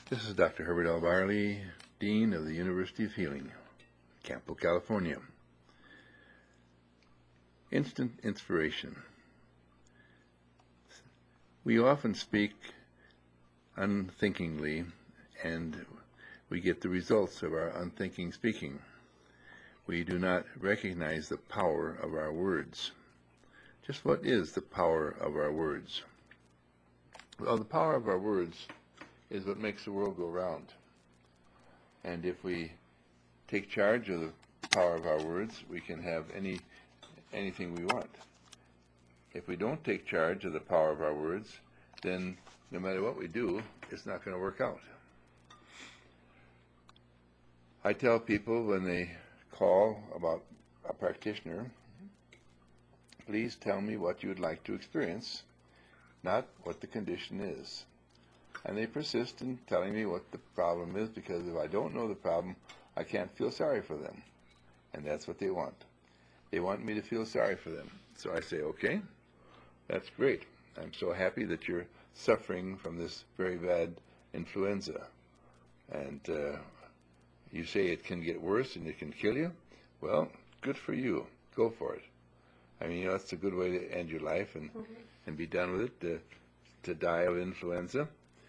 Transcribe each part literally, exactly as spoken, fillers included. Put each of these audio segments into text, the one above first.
This is Doctor Herbert L. Barley, Dean of the University of Healing, Campo, California. Instant inspiration. We often speak unthinkingly, and we get the results of our unthinking speaking. We do not recognize the power of our words. Just what is the power of our words? Well, the power of our words is what makes the world go round. And if we take charge of the power of our words, we can have any anything we want. If we don't take charge of the power of our words, then no matter what we do, it's not going to work out. I tell people when they call about a practitioner, please tell me what you would like to experience, not what the condition is. And they persist in telling me what the problem is, because if I don't know the problem, I can't feel sorry for them. And that's what they want. They want me to feel sorry for them. So I say, okay, that's great. I'm so happy that you're suffering from this very bad influenza. And uh, you say it can get worse and it can kill you. Well, good for you. Go for it. I mean, you know, that's a good way to end your life and, mm-hmm. and be done with it, to, to die of influenza.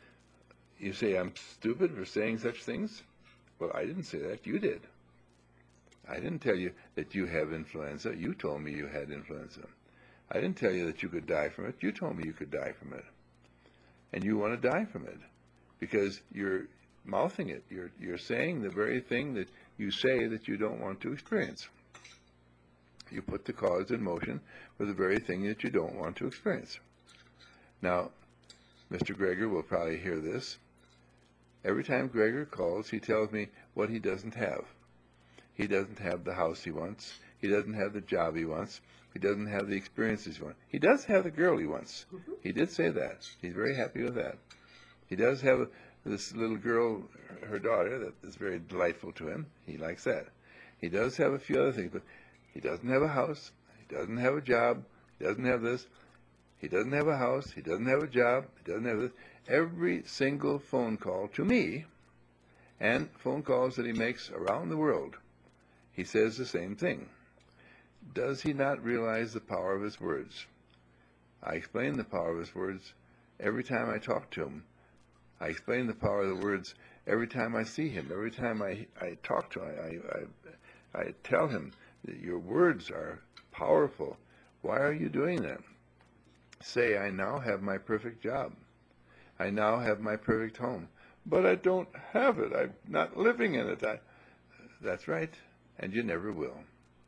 You say I'm stupid for saying such things? Well, I didn't say that. You did. I didn't tell you that you have influenza. You told me you had influenza. I didn't tell you that you could die from it. You told me you could die from it. And you want to die from it because you're mouthing it. You're, you're saying the very thing that you say that you don't want to experience. You put the cause in motion for the very thing that you don't want to experience. Now, Mister Greger will probably hear this. Every time Greger calls, he tells me what he doesn't have. He doesn't have the house he wants. He doesn't have the job he wants. He doesn't have the experiences he wants. He does have the girl he wants. Mm-hmm. He did say that. He's very happy with that. He does have this little girl, her daughter, that is very delightful to him. He likes that. He does have a few other things, but he doesn't have a house. He doesn't have a job. He doesn't have this. He doesn't have a house. He doesn't have a job. He doesn't have this. Every single phone call to me and phone calls that he makes around the world, he says the same thing. Does he not realize the power of his words? I explain the power of his words every time I talk to him. I explain the power of the words every time I see him, every time I, I talk to him. I, I, I tell him that your words are powerful. Why are you doing that? Say, I now have my perfect job. I now have my perfect home. But I don't have it. I'm not living in it. I, that's right. And you never will.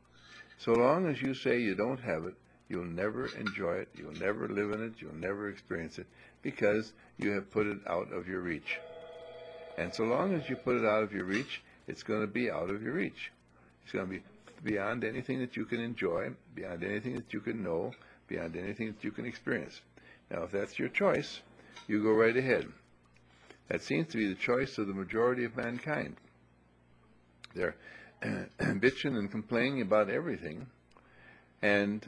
So long as you say you don't have it, you'll never enjoy it, you'll never live in it, you'll never experience it, because you have put it out of your reach. And so long as you put it out of your reach, it's going to be out of your reach. It's going to be beyond anything that you can enjoy, beyond anything that you can know, beyond anything that you can experience. Now, if that's your choice, you go right ahead. That seems to be the choice of the majority of mankind. They're bitching and complaining about everything and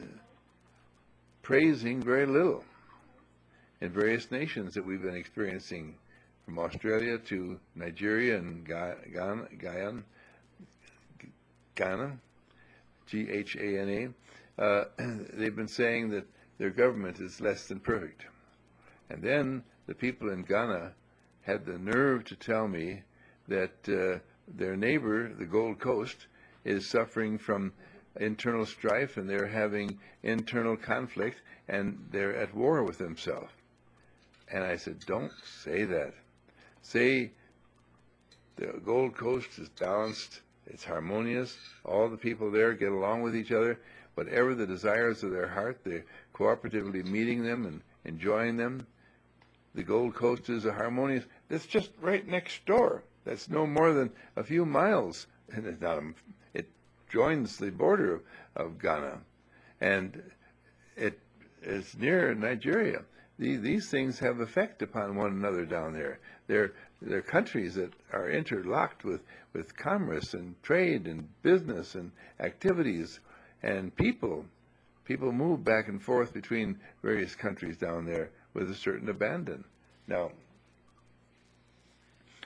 praising very little. In various nations that we've been experiencing, from Australia to Nigeria and Ghana, Guyana, Ghana, G H A N A, uh, they've been saying that their government is less than perfect. And then the people in Ghana had the nerve to tell me that uh, their neighbor, the Gold Coast, is suffering from internal strife, and they're having internal conflict, and they're at war with themselves. And I said, don't say that. Say the Gold Coast is balanced, it's harmonious, all the people there get along with each other, whatever the desires of their heart, they're cooperatively meeting them and enjoying them. The Gold Coast is a harmonious, it's just right next door. That's no more than a few miles. And it's not a, it joins the border of, of Ghana. And it is near Nigeria. These, these things have effect upon one another down there. They're, they're countries that are interlocked with, with commerce and trade and business and activities and people. People move back and forth between various countries down there with a certain abandon. Now,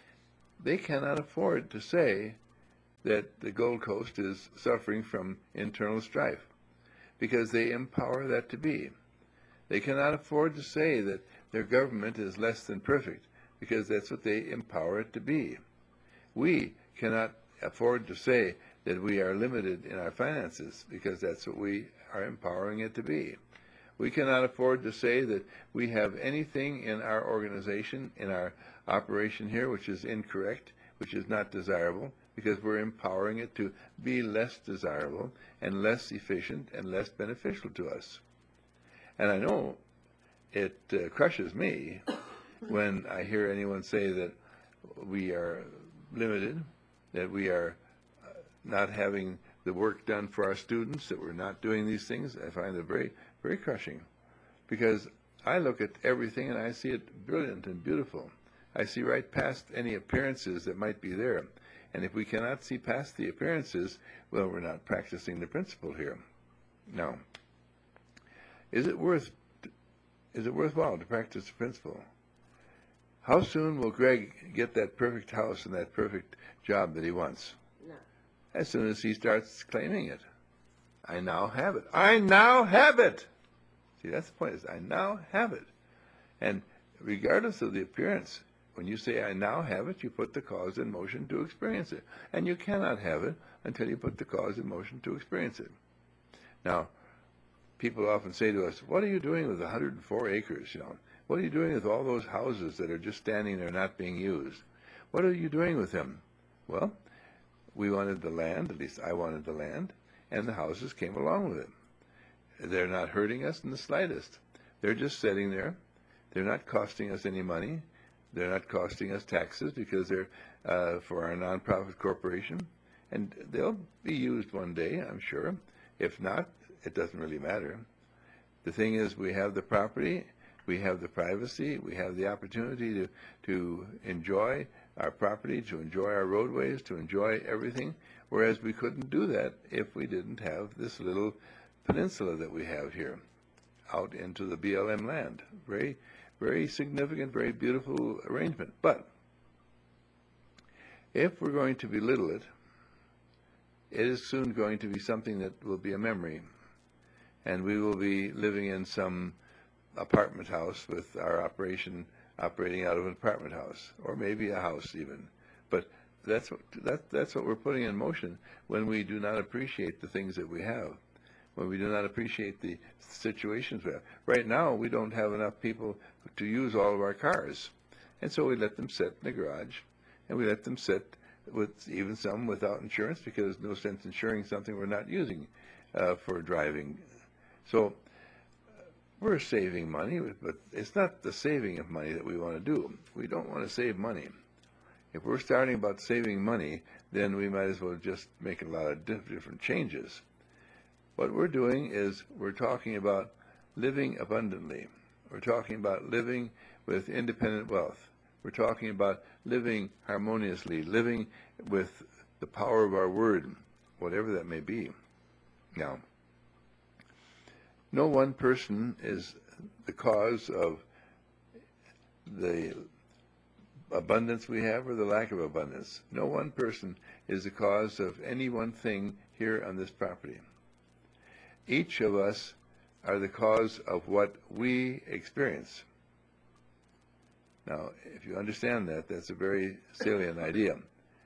they cannot afford to say that the Gold Coast is suffering from internal strife, because they empower that to be. They cannot afford to say that their government is less than perfect, because that's what they empower it to be. We cannot afford to say that we are limited in our finances, because that's what we are empowering it to be. We cannot afford to say that we have anything in our organization, in our operation here, which is incorrect, which is not desirable, because we're empowering it to be less desirable and less efficient and less beneficial to us. And I know it uh, crushes me when I hear anyone say that we are limited, that we are uh, not having the work done for our students, that we're not doing these things. I find it very, very crushing, because I look at everything and I see it brilliant and beautiful. I see right past any appearances that might be there. And if we cannot see past the appearances, well, we're not practicing the principle here. Now, is it worth, is it worthwhile to practice the principle? How soon will Greg get that perfect house and that perfect job that he wants? No. As soon as he starts claiming it. I now have it. I now have it. See, that's the point. Is I now have it. And regardless of the appearance, when you say I now have it, you put the cause in motion to experience it. And you cannot have it until you put the cause in motion to experience it. Now, people often say to us, what are you doing with one hundred four acres? You know, what are you doing with all those houses that are just standing there not being used? What are you doing with them? Well, we wanted the land, at least I wanted the land, and the houses came along with it. They're not hurting us in the slightest. They're just sitting there. They're not costing us any money. They're not costing us taxes, because they're uh, for our nonprofit corporation. And they'll be used one day, I'm sure. If not, it doesn't really matter. The thing is, we have the property, we have the privacy, we have the opportunity to, to enjoy our property, to enjoy our roadways, to enjoy everything, whereas we couldn't do that if we didn't have this little peninsula that we have here out into the B L M land. Very, very significant, very beautiful arrangement. But if we're going to belittle it, it is soon going to be something that will be a memory. And we will be living in some apartment house with our operation operating out of an apartment house, or maybe a house even. But that's what, that, that's what we're putting in motion when we do not appreciate the things that we have, when we do not appreciate the situations we have. Right now, we don't have enough people to use all of our cars. And so we let them sit in the garage, and we let them sit with even some without insurance, because there's no sense insuring something we're not using uh, for driving. So we're saving money, but it's not the saving of money that we want to do. We don't want to save money. If we're starting about saving money, then we might as well just make a lot of different changes. What we're doing is we're talking about living abundantly. We're talking about living with independent wealth. We're talking about living harmoniously, living with the power of our word, whatever that may be. Now, no one person is the cause of the abundance we have or the lack of abundance. No one person is the cause of any one thing here on this property. Each of us are the cause of what we experience. Now, if you understand that, that's a very salient idea.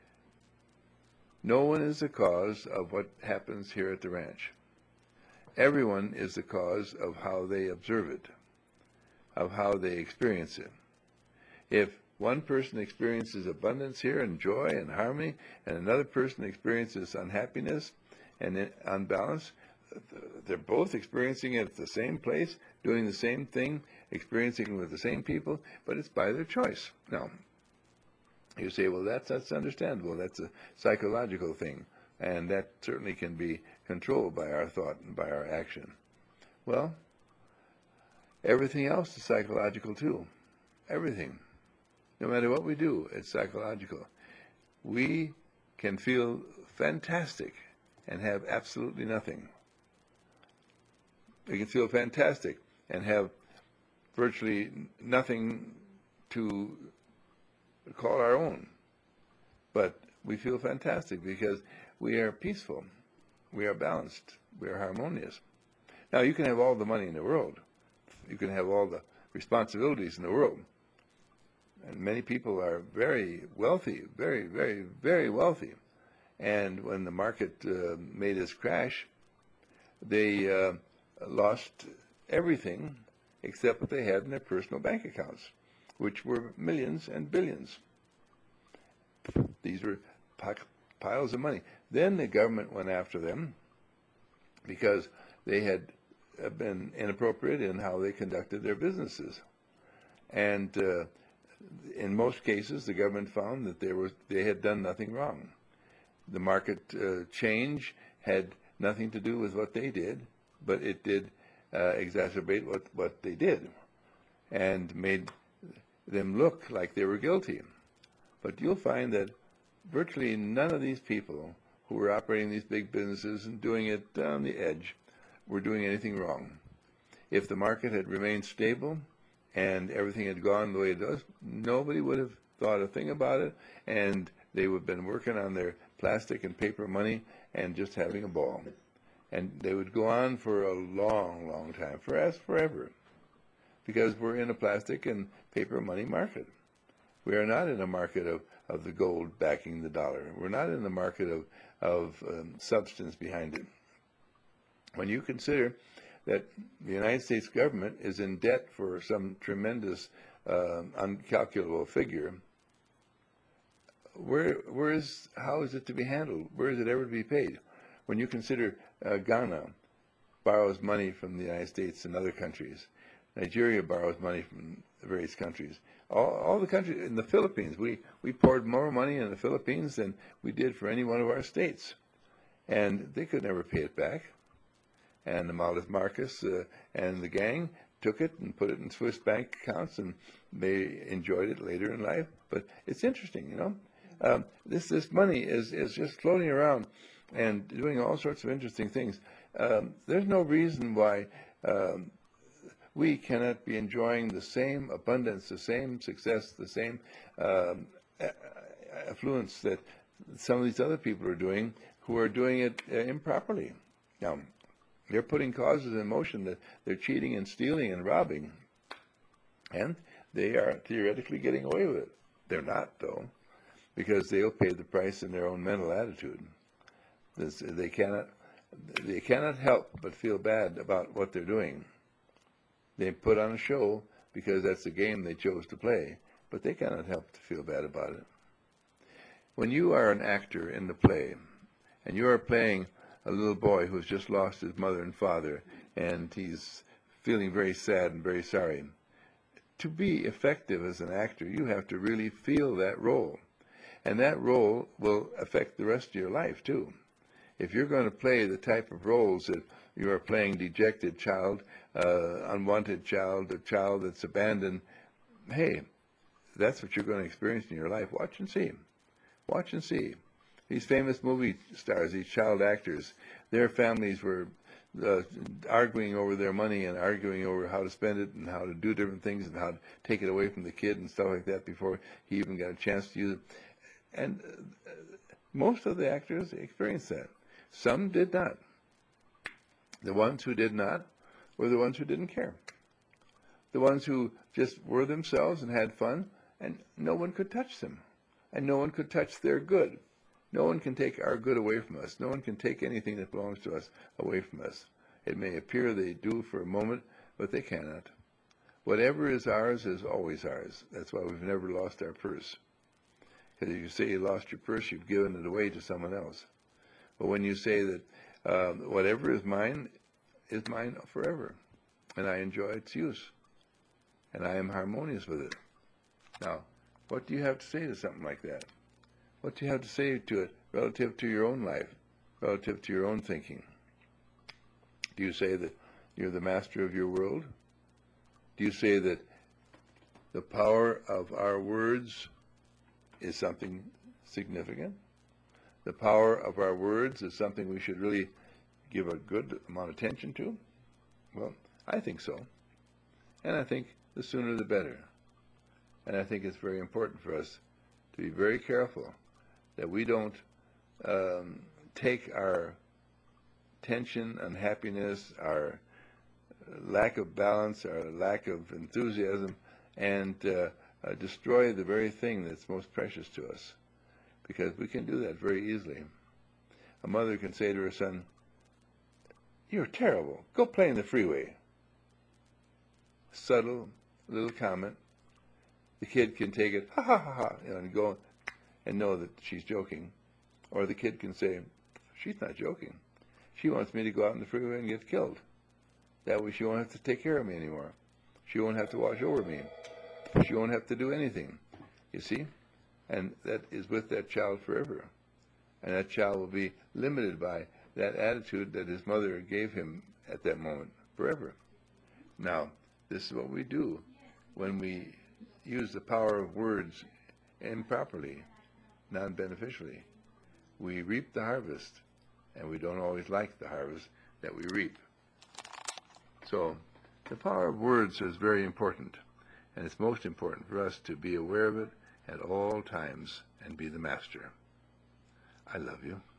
No one is the cause of what happens here at the ranch. Everyone is the cause of how they observe it, of how they experience it. If one person experiences abundance here and joy and harmony, and another person experiences unhappiness and unbalance, they're both experiencing it at the same place, doing the same thing, experiencing it with the same people, but it's by their choice. Now, you say, well, that's, that's understandable. That's a psychological thing, and that certainly can be controlled by our thought and by our action. Well, everything else is psychological too. Everything. No matter what we do, it's psychological. We can feel fantastic and have absolutely nothing. We can feel fantastic and have virtually nothing to call our own. But we feel fantastic because we are peaceful, we are balanced, we are harmonious. Now, you can have all the money in the world, you can have all the responsibilities in the world, and many people are very wealthy, very, very, very wealthy. And when the market uh, made its crash, they uh, lost everything except what they had in their personal bank accounts, which were millions and billions. These were piles of money. Then the government went after them because they had been inappropriate in how they conducted their businesses. And uh, in most cases, the government found that they were they had done nothing wrong. The market uh, change had nothing to do with what they did, but it did uh, exacerbate what, what they did and made them look like they were guilty. But you'll find that virtually none of these people who were operating these big businesses and doing it on the edge were doing anything wrong. If the market had remained stable and everything had gone the way it does, nobody would have thought a thing about it, and they would have been working on their plastic and paper money and just having a ball. And they would go on for a long, long time, for us forever, because we're in a plastic and paper money market. We are not in a market of, of the gold backing the dollar. We're not in the market of, of um, substance behind it. When you consider that the United States government is in debt for some tremendous, uh, uncalculable figure, where, where is, how is it to be handled? Where is it ever to be paid? When you consider uh, Ghana borrows money from the United States and other countries, Nigeria borrows money from various countries. All, all the countries in the Philippines, we, we poured more money in the Philippines than we did for any one of our states. And they could never pay it back. And the Maldives Marcus uh, and the gang took it and put it in Swiss bank accounts, and they enjoyed it later in life. But it's interesting, you know. Um, this this money is, is just floating around and doing all sorts of interesting things. Um, there's no reason why um, we cannot be enjoying the same abundance, the same success, the same um, affluence that some of these other people are doing who are doing it uh, improperly. Now, they're putting causes in motion that they're cheating and stealing and robbing, and they are theoretically getting away with it. They're not, though, because they'll pay the price in their own mental attitude. This, they cannot, they cannot help but feel bad about what they're doing. They put on a show because that's the game they chose to play, but they cannot help to feel bad about it. When you are an actor in the play, and you are playing a little boy who's just lost his mother and father, and he's feeling very sad and very sorry, to be effective as an actor, you have to really feel that role. And that role will affect the rest of your life, too. If you're going to play the type of roles that you are playing, dejected child, uh, unwanted child, a child that's abandoned, hey, that's what you're going to experience in your life. Watch and see. Watch and see. These famous movie stars, these child actors, their families were uh, arguing over their money and arguing over how to spend it and how to do different things and how to take it away from the kid and stuff like that before he even got a chance to use it. And uh, most of the actors experienced that. Some did not. The ones who did not were the ones who didn't care. The ones who just were themselves and had fun, and no one could touch them. And no one could touch their good. No one can take our good away from us. No one can take anything that belongs to us away from us. It may appear they do for a moment, but they cannot. Whatever is ours is always ours. That's why we've never lost our purse. Because if you say you lost your purse, you've given it away to someone else. But when you say that um, whatever is mine is mine forever, and I enjoy its use, and I am harmonious with it. Now, what do you have to say to something like that? What do you have to say to it relative to your own life, relative to your own thinking? Do you say that you're the master of your world? Do you say that the power of our words is something significant? The power of our words is something we should really give a good amount of attention to? Well, I think so. And I think the sooner the better. And I think it's very important for us to be very careful that we don't um, take our tension, unhappiness, our lack of balance, our lack of enthusiasm, and uh, uh, destroy the very thing that's most precious to us. Because we can do that very easily. A mother can say to her son, "You're terrible. Go play in the freeway." Subtle little comment. The kid can take it, ha ha ha ha, you know, and go and know that she's joking. Or the kid can say, "She's not joking. She wants me to go out in the freeway and get killed. That way she won't have to take care of me anymore. She won't have to watch over me. She won't have to do anything." You see? And that is with that child forever. And that child will be limited by that attitude that his mother gave him at that moment forever. Now, this is what we do when we use the power of words improperly, non-beneficially. We reap the harvest, and we don't always like the harvest that we reap. So, the power of words is very important, and it's most important for us to be aware of it at all times and be the master. I love you.